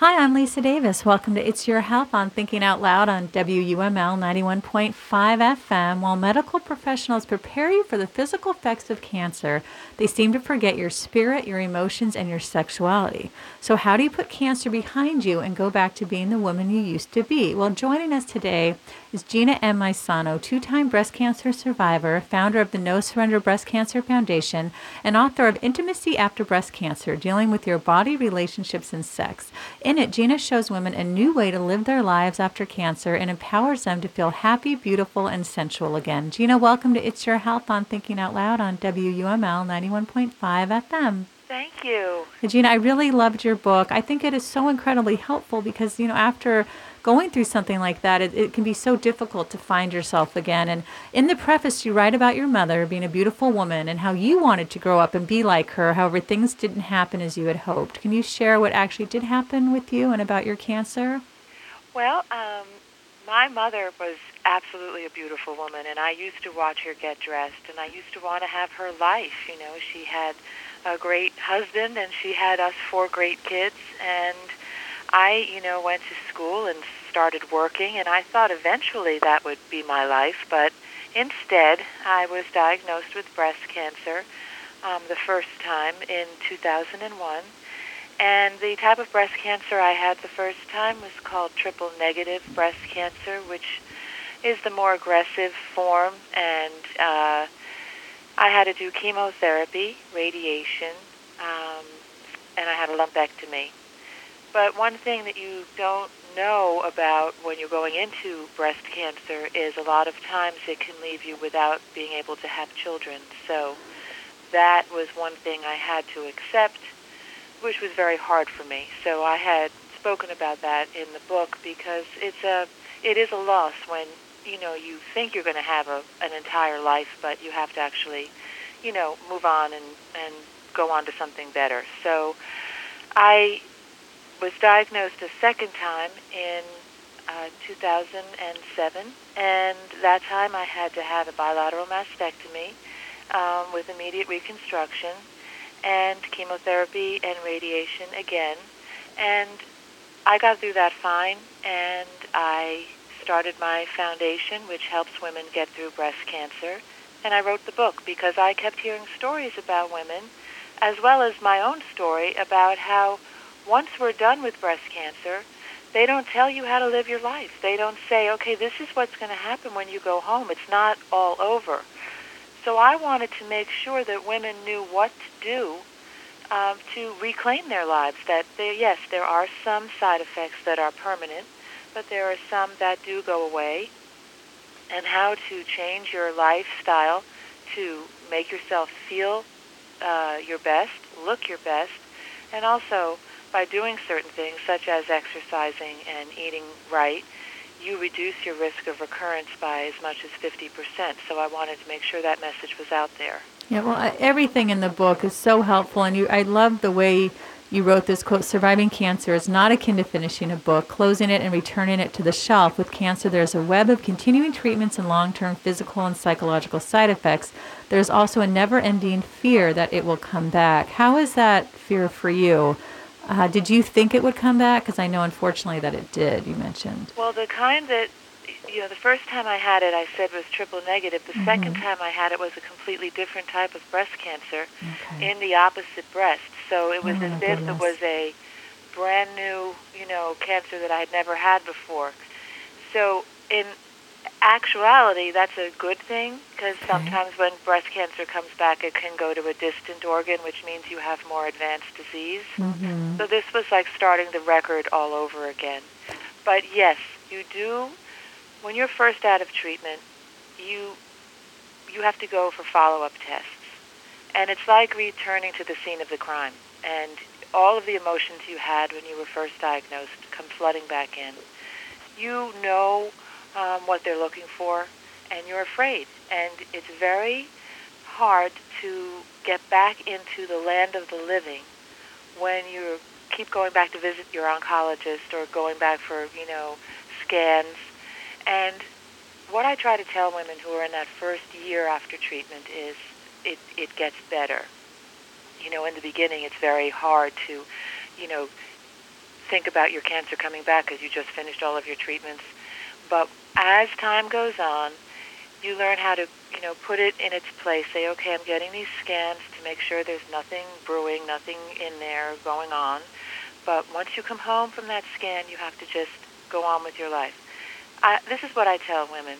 Hi, I'm Lisa Davis. Welcome to It's Your Health on Thinking Out Loud on WUML 91.5 FM. While medical professionals prepare you for the physical effects of cancer, they seem to forget your spirit, your emotions, and your sexuality. So how do you put cancer behind you and go back to being the woman you used to be? Well, joining us today is Gina M. Maisano, two-time breast cancer survivor, founder of the No Surrender Breast Cancer Foundation, and author of Intimacy After Breast Cancer, Dealing with Your Body, Relationships, and Sex. In it, Gina shows women a new way to live their lives after cancer and empowers them to feel happy, beautiful, and sensual again. Gina, welcome to It's Your Health on Thinking Out Loud on WUML 91.5 FM. Thank you. Gina, I really loved your book. I think it is so incredibly helpful because, after going through something like that, it can be so difficult to find yourself again. And in the preface, you write about your mother being a beautiful woman and how you wanted to grow up and be like her. However, things didn't happen as you had hoped. Can you share what actually did happen with you and about your cancer? Well, my mother was absolutely a beautiful woman, and I used to watch her get dressed, and I used to want to have her life. She had a great husband, and she had us four great kids, and I, went to school and started working, and I thought eventually that would be my life, but instead I was diagnosed with breast cancer the first time in 2001. And the type of breast cancer I had the first time was called triple-negative breast cancer, which is the more aggressive form. And I had to do chemotherapy, radiation, and I had a lumpectomy. But one thing that you don't know about when you're going into breast cancer is a lot of times it can leave you without being able to have children. So that was one thing I had to accept, which was very hard for me. So I had spoken about that in the book because it is a loss when, you think you're going to have an entire life, but you have to actually, move on and go on to something better. So I was diagnosed a second time in 2007, and that time I had to have a bilateral mastectomy with immediate reconstruction and chemotherapy and radiation again. And I got through that fine, and I started my foundation, which helps women get through breast cancer. And I wrote the book because I kept hearing stories about women, as well as my own story about how once we're done with breast cancer, they don't tell you how to live your life. They don't say, okay, this is what's going to happen when you go home. It's not all over. So I wanted to make sure that women knew what to do to reclaim their lives. That yes, there are some side effects that are permanent, but there are some that do go away, and how to change your lifestyle to make yourself feel your best, look your best, and also by doing certain things such as exercising and eating right, you reduce your risk of recurrence by as much as 50%. So I wanted to make sure that message was out there. Yeah, well, everything in the book is so helpful, and I love the way you wrote this quote: "Surviving cancer is not akin to finishing a book, closing it and returning it to the shelf. With cancer, there's a web of continuing treatments and long-term physical and psychological side effects. There's also a never-ending fear that it will come back." How is that fear for you? Did you think it would come back? Because I know, unfortunately, that it did, you mentioned. Well, the kind that, the first time I had it, I said was triple negative. The second time I had it was a completely different type of breast cancer in the opposite breast. So it was as if it was a brand new, cancer that I had never had before. So in actuality, that's a good thing because sometimes when breast cancer comes back, it can go to a distant organ, which means you have more advanced disease. So this was like starting the record all over again. But yes, you do, when you're first out of treatment, you have to go for follow-up tests. And it's like returning to the scene of the crime. And all of the emotions you had when you were first diagnosed come flooding back in. You know what they're looking for, and you're afraid. And it's very hard to get back into the land of the living when you keep going back to visit your oncologist or going back for, scans. And what I try to tell women who are in that first year after treatment is it gets better. In the beginning it's very hard to, think about your cancer coming back because you just finished all of your treatments. But as time goes on, you learn how to, put it in its place. Say, okay, I'm getting these scans to make sure there's nothing brewing, nothing in there going on. But once you come home from that scan, you have to just go on with your life. This is what I tell women.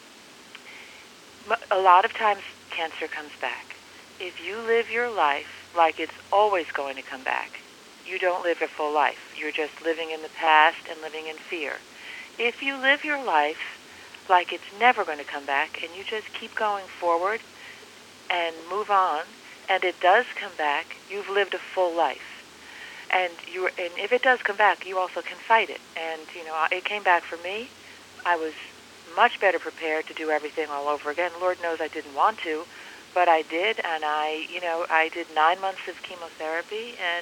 A lot of times, cancer comes back. If you live your life like it's always going to come back, you don't live a full life. You're just living in the past and living in fear. If you live your life like it's never going to come back and you just keep going forward and move on, and it does come back, you've lived a full life. And if it does come back, you also can fight it. And, it came back for me. I was much better prepared to do everything all over again. Lord knows I didn't want to, but I did, and I did 9 months of chemotherapy, and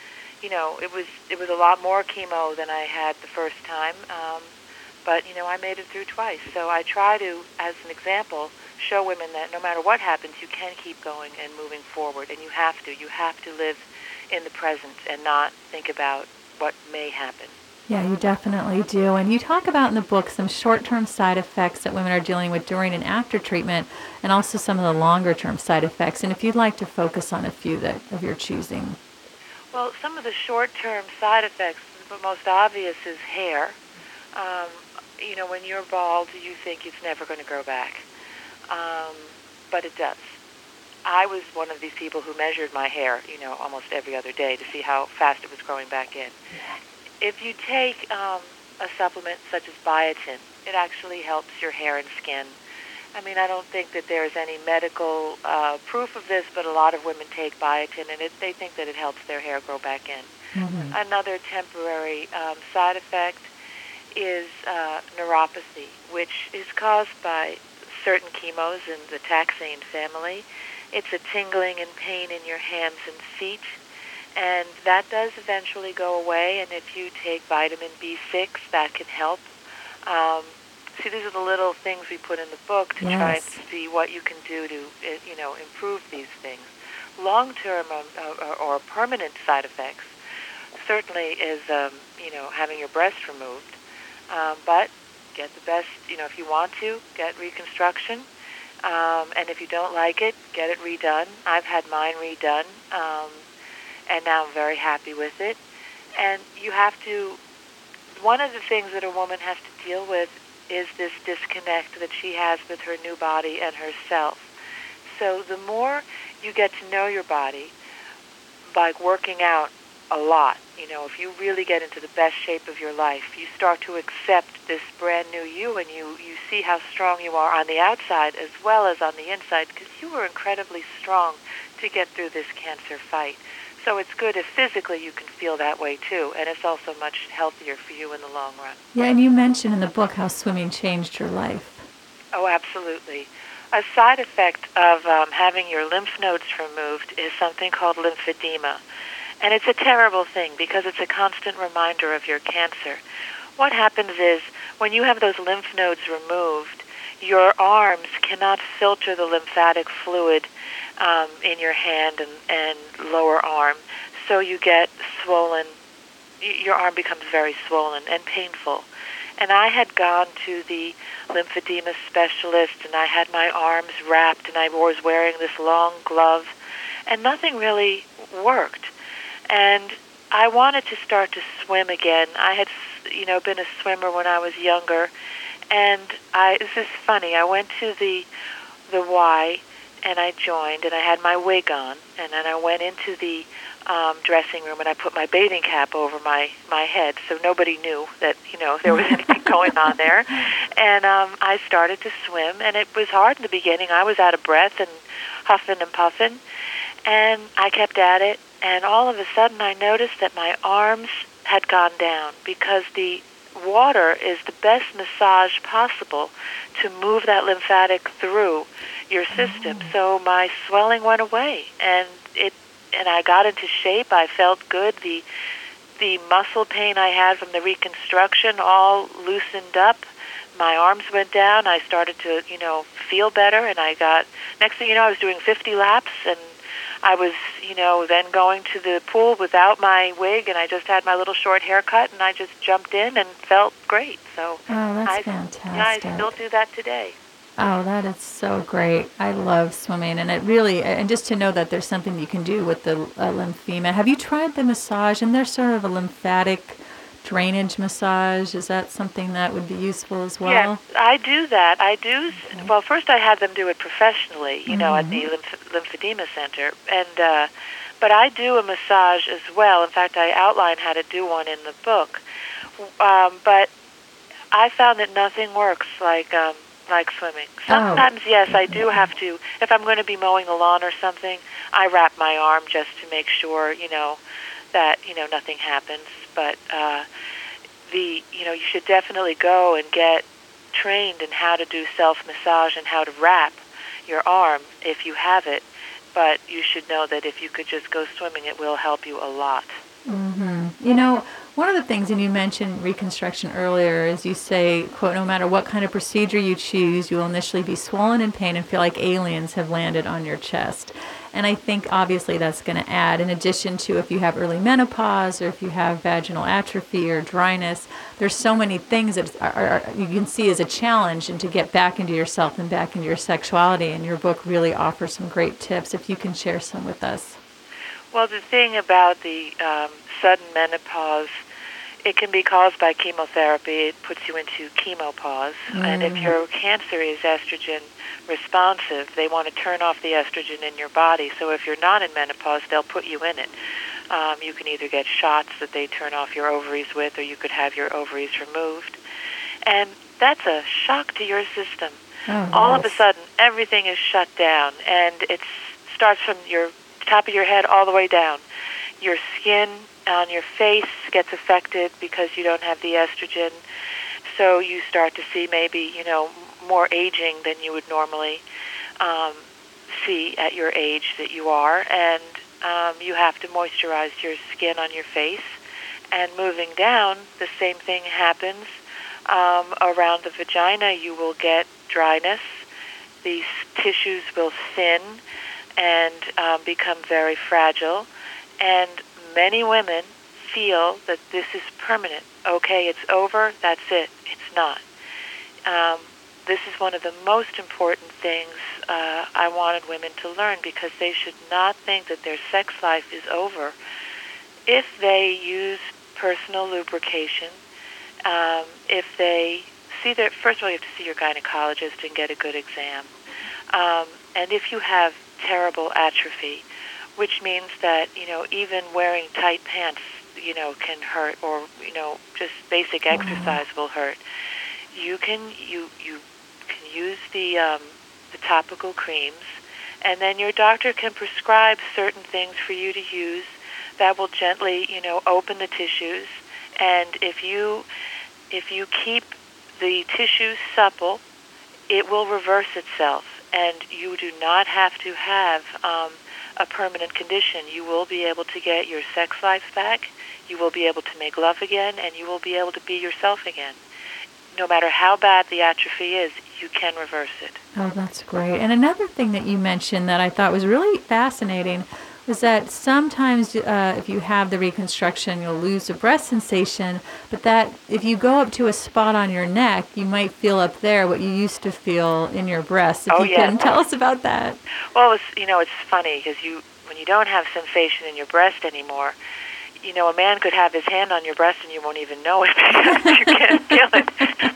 it was a lot more chemo than I had the first time. But I made it through twice. So I try to, as an example, show women that no matter what happens, you can keep going and moving forward, and you have to. You have to live in the present and not think about what may happen. Yeah, you definitely do. And you talk about in the book some short-term side effects that women are dealing with during and after treatment, and also some of the longer-term side effects. And if you'd like to focus on a few of your choosing. Well, some of the short-term side effects, the most obvious is hair. When you're bald, you think it's never going to grow back. But it does. I was one of these people who measured my hair, almost every other day to see how fast it was growing back in. If you take a supplement such as biotin, it actually helps your hair and skin. I mean, I don't think that there's any medical proof of this, but a lot of women take biotin, and they think that it helps their hair grow back in. Mm-hmm. Another temporary side effect is neuropathy, which is caused by certain chemos in the taxane family. It's a tingling and pain in your hands and feet, and that does eventually go away, and if you take vitamin B6, that can help. See, these are the little things we put in the book to try and see what you can do to, improve these things. Long-term or permanent side effects certainly is, having your breast removed. But get the best, if you want to, get reconstruction. And if you don't like it, get it redone. I've had mine redone, and now I'm very happy with it. And you have to, one of the things that a woman has to deal with is this disconnect that she has with her new body and herself. So the more you get to know your body by working out a lot, if you really get into the best shape of your life, you start to accept this brand new you, and you see how strong you are on the outside as well as on the inside, because you were incredibly strong to get through this cancer fight. So it's good if physically you can feel that way too, and it's also much healthier for you in the long run. Yeah, and you mentioned in the book how swimming changed your life. Oh, absolutely. A side effect of having your lymph nodes removed is something called lymphedema. And it's a terrible thing because it's a constant reminder of your cancer. What happens is when you have those lymph nodes removed, your arms cannot filter the lymphatic fluid in your hand and lower arm. So you get swollen. Your arm becomes very swollen and painful. And I had gone to the lymphedema specialist, and I had my arms wrapped, and I was wearing this long glove, and nothing really worked. And I wanted to start to swim again. I had, been a swimmer when I was younger, and this is funny. I went to the Y, and I joined, and I had my wig on, and then I went into the dressing room, and I put my bathing cap over my head, so nobody knew that there was anything going on there. And I started to swim, and it was hard in the beginning. I was out of breath and huffing and puffing, and I kept at it. And all of a sudden, I noticed that my arms had gone down because the water is the best massage possible to move that lymphatic through your system. So my swelling went away, and I got into shape. I felt good. The muscle pain I had from the reconstruction all loosened up. My arms went down. I started to, feel better, and next thing you know, I was doing 50 laps, and I was, then going to the pool without my wig, and I just had my little short haircut, and I just jumped in and felt great. So that's fantastic. I still do that today. Oh, that is so great. I love swimming, and and just to know that there's something you can do with the lymphema. Have you tried the massage? And there's sort of a lymphatic drainage massage. Is that something that would be useful as well? Yes, I do that. I do. Okay. Well, first I had them do it professionally, at the lymphedema center, and but I do a massage as well. In fact, I outline how to do one in the book. But I found that nothing works like swimming. Sometimes, yes, I do have to. If I'm going to be mowing the lawn or something, I wrap my arm just to make sure, that nothing happens. But you should definitely go and get trained in how to do self-massage and how to wrap your arm if you have it. But you should know that if you could just go swimming, it will help you a lot. Mm-hmm. One of the things, and you mentioned reconstruction earlier, is you say, quote, no matter what kind of procedure you choose, you will initially be swollen in pain and feel like aliens have landed on your chest. And I think obviously that's going to add, in addition to if you have early menopause or if you have vaginal atrophy or dryness, there's so many things that you can see as a challenge and to get back into yourself and back into your sexuality. And your book really offers some great tips, if you can share some with us. Well, the thing about the sudden menopause, it can be caused by chemotherapy. It puts you into chemopause. And if your cancer is estrogen responsive, they want to turn off the estrogen in your body. So if you're not in menopause, they'll put you in it. You can either get shots that they turn off your ovaries with, or you could have your ovaries removed. And that's a shock to your system. All of a sudden, everything is shut down, and it starts from your top of your head all the way down. Your skin on your face gets affected because you don't have the estrogen. So you start to see maybe, more aging than you would normally see at your age that you are. And you have to moisturize your skin on your face. And moving down, the same thing happens. Around the vagina, you will get dryness. These tissues will thin and become very fragile. And many women feel that this is permanent. Okay, it's over, that's it. It's not. This is one of the most important things I wanted women to learn, because they should not think that their sex life is over if they use personal lubrication. If they see their, first of all, you have to see your gynecologist and get a good exam. And if you have terrible atrophy, which means that, even wearing tight pants, can hurt, or, just basic exercise will hurt. You can use the topical creams, and then your doctor can prescribe certain things for you to use that will gently, open the tissues. And if you keep the tissues supple, it will reverse itself, and you do not have to have a permanent condition. You will be able to get your sex life back, you will be able to make love again, and you will be able to be yourself again. No matter how bad the atrophy is, you can reverse it. Oh, that's great. And another thing that you mentioned that I thought was really fascinating was that sometimes if you have the reconstruction, you'll lose the breast sensation, but that if you go up to a spot on your neck, you might feel up there what you used to feel in your breast. If you can tell us about that. Well, it's funny, because when you don't have sensation in your breast anymore, a man could have his hand on your breast and you won't even know it because you can't feel it.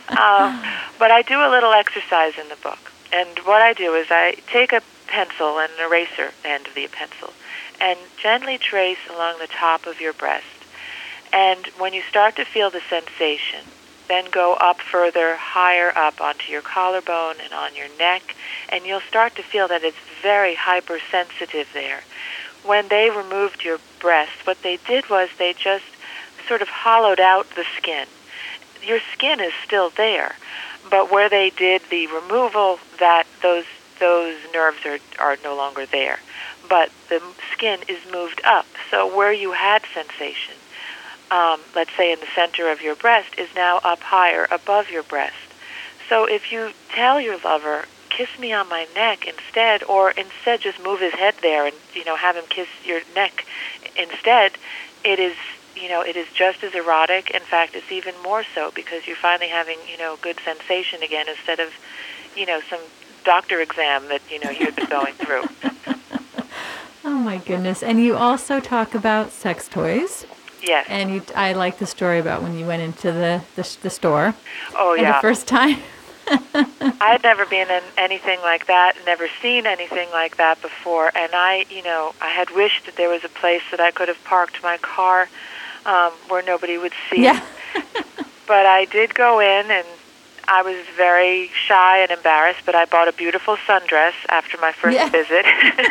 But I do a little exercise in the book. And what I do is I take a pencil and an eraser end of the pencil and gently trace along the top of your breast. And when you start to feel the sensation, then go up further, higher up onto your collarbone and on your neck, and you'll start to feel that it's very hypersensitive there. When they removed your breast, what they did was they just sort of hollowed out the skin. Your skin is still there, but where they did the removal, that those nerves are no longer there. But the skin is moved up. So where you had sensation, let's say in the center of your breast, is now up higher above your breast. So if you tell your lover, kiss me on my neck instead, or instead just move his head there and, have him kiss your neck instead, it is, it is just as erotic. In fact, it's even more so because you're finally having, good sensation again instead of, some doctor exam that, you've been going through. Oh, my goodness. And you also talk about sex toys. Yes. And I like the story about when you went into the store. Oh, yeah. The first time. I had never been in anything like that, never seen anything like that before. And I had wished that there was a place that I could have parked my car where nobody would see. Yeah. But I did go in, and I was very shy and embarrassed, but I bought a beautiful sundress after my first visit.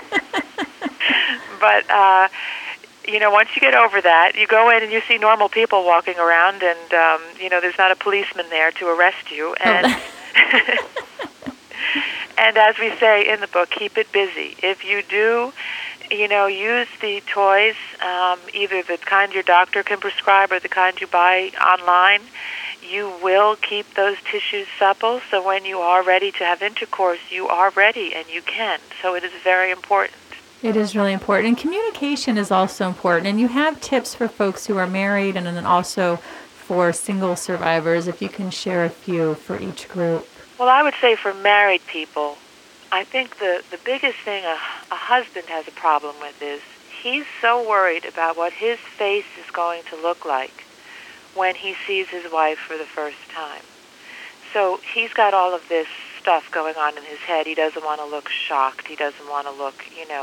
But, once you get over that, you go in and you see normal people walking around, and, there's not a policeman there to arrest you. And, and as we say in the book, keep it busy. If you do, use the toys, either the kind your doctor can prescribe or the kind you buy online, you will keep those tissues supple, so when you are ready to have intercourse, you are ready and you can. So it is very important. It is really important. And communication is also important. And you have tips for folks who are married and then also for single survivors, if you can share a few for each group. Well, I would say for married people, I think the biggest thing a husband has a problem with is he's so worried about what his face is going to look like when he sees his wife for the first time. So he's got all of this stuff going on in his head. He doesn't want to look shocked. He doesn't want to look,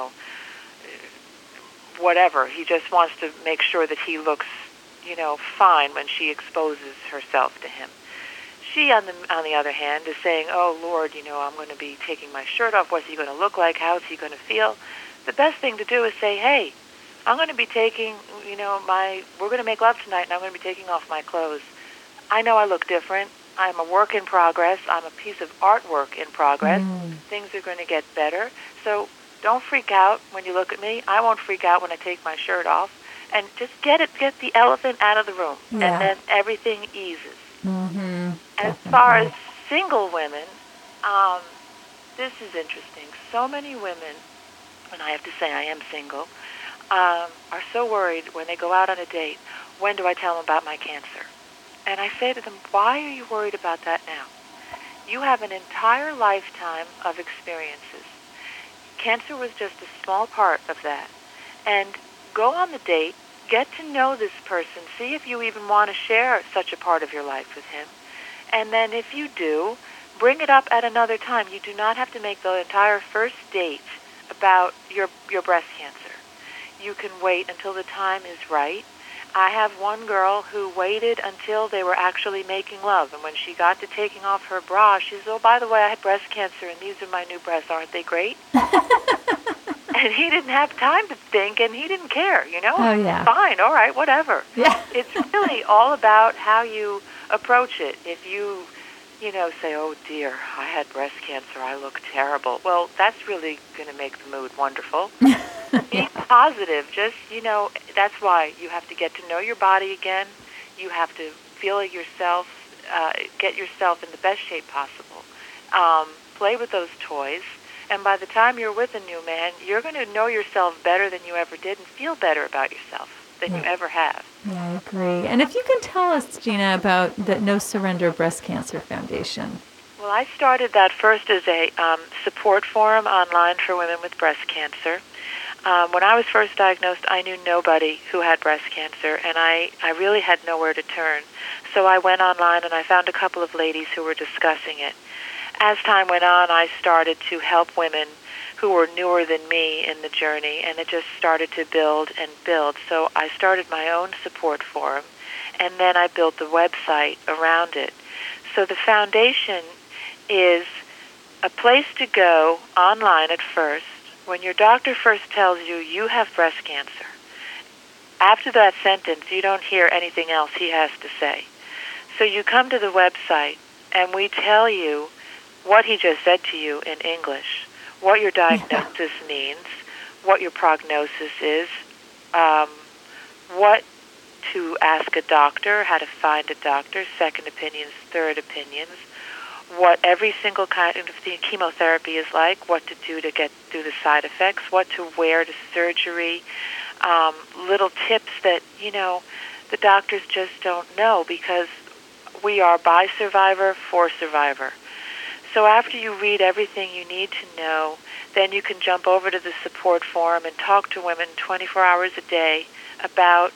whatever. He just wants to make sure that he looks, fine when she exposes herself to him. She, on the other hand, is saying, oh, Lord, I'm going to be taking my shirt off. What's he going to look like? How's he going to feel? The best thing to do is say, hey, I'm going to be taking, we're going to make love tonight, and I'm going to be taking off my clothes. I know I look different. I'm a work in progress. I'm a piece of artwork in progress. Things are going to get better. So don't freak out when you look at me. I won't freak out when I take my shirt off. And just get the elephant out of the room, and then everything eases. Mm-hmm. As far as single women, this is interesting. So many women, and I have to say I am single, are so worried when they go out on a date, when do I tell them about my cancer? And I say to them, why are you worried about that now? You have an entire lifetime of experiences. Cancer was just a small part of that. And go on the date, get to know this person, see if you even want to share such a part of your life with him. And then if you do, bring it up at another time. You do not have to make the entire first date about your breast cancer. You can wait until the time is right. I have one girl who waited until they were actually making love. And when she got to taking off her bra, she said, oh, by the way, I had breast cancer, and these are my new breasts. Aren't they great? And he didn't have time to think, and he didn't care, Oh, yeah. Fine, all right, whatever. Yeah. It's really all about how you approach it. If you, say, oh, dear, I had breast cancer, I look terrible. Well, that's really going to make the mood wonderful. Be positive. Just, that's why you have to get to know your body again. You have to feel it yourself, get yourself in the best shape possible. Play with those toys. And by the time you're with a new man, you're going to know yourself better than you ever did and feel better about yourself than you ever have. Yeah, I agree. And if you can tell us, Gina, about the No Surrender Breast Cancer Foundation. Well, I started that first as a support forum online for women with breast cancer. When I was first diagnosed, I knew nobody who had breast cancer, and I really had nowhere to turn. So I went online and I found a couple of ladies who were discussing it. As time went on, I started to help women who were newer than me in the journey, and it just started to build and build. So I started my own support forum, and then I built the website around it. So the foundation is a place to go online at first when your doctor first tells you you have breast cancer. After that sentence, you don't hear anything else he has to say. So you come to the website, and we tell you what he just said to you in English, what your diagnosis means, what your prognosis is, what to ask a doctor, how to find a doctor, second opinions, third opinions, what every single kind of chemotherapy is like, what to do to get through the side effects, what to wear to surgery, little tips that, the doctors just don't know because we are by survivor, for survivor. So after you read everything you need to know, then you can jump over to the support forum and talk to women 24 hours a day about,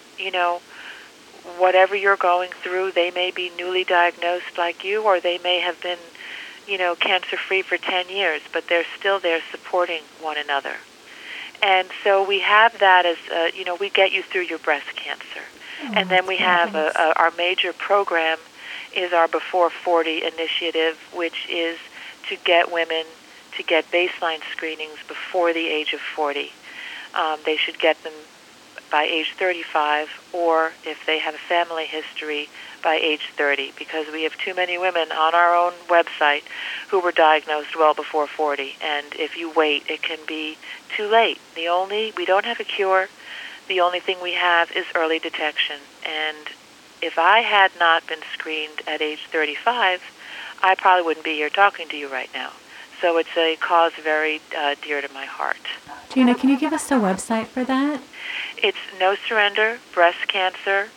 whatever you're going through. They may be newly diagnosed like you, or they may have been, cancer-free for 10 years, but they're still there supporting one another. And so we have that as, we get you through your breast cancer. And then we have our major program is our Before 40 initiative, which is to get women to get baseline screenings before the age of 40. They should get them by age 35, or if they have a family history, by age 30, because we have too many women on our own website who were diagnosed well before 40. And if you wait, it can be too late. We don't have a cure. The only thing we have is early detection. And if I had not been screened at age 35, I probably wouldn't be here talking to you right now. So it's a cause very dear to my heart. Gina, can you give us the website for that? It's No Surrender Breast Cancer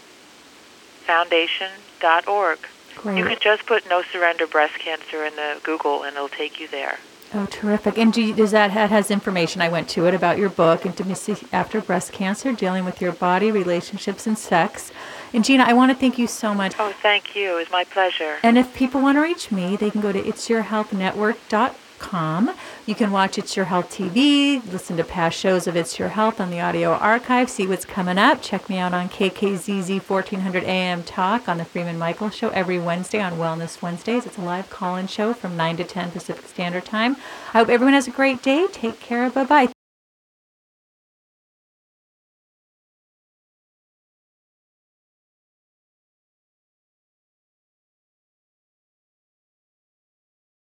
Foundation.org. Great. You can just put No Surrender Breast Cancer in the Google, and it'll take you there. Oh, terrific. And does that has information, I went to it, about your book, Intimacy After Breast Cancer, Dealing with Your Body, Relationships, and Sex. And Gina, I want to thank you so much. Oh, thank you. It was my pleasure. And if people want to reach me, they can go to itsyourhealthnetwork.com. You can watch It's Your Health TV, listen to past shows of It's Your Health on the audio archive, see what's coming up. Check me out on KKZZ 1400 AM Talk on the Freeman Michael Show every Wednesday on Wellness Wednesdays. It's a live call-in show from 9 to 10 Pacific Standard Time. I hope everyone has a great day. Take care. Bye-bye.